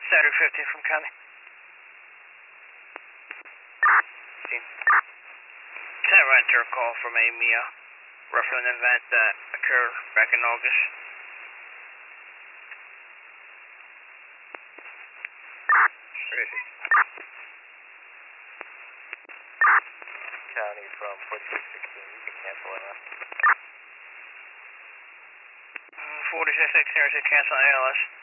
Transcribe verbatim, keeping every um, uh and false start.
Saturday fifteen from County. Sent renter a call from a M I A referring an event that occurred back in August. County from forty-six sixteen, you can cancel it. forty-six sixteen, cancel A L S.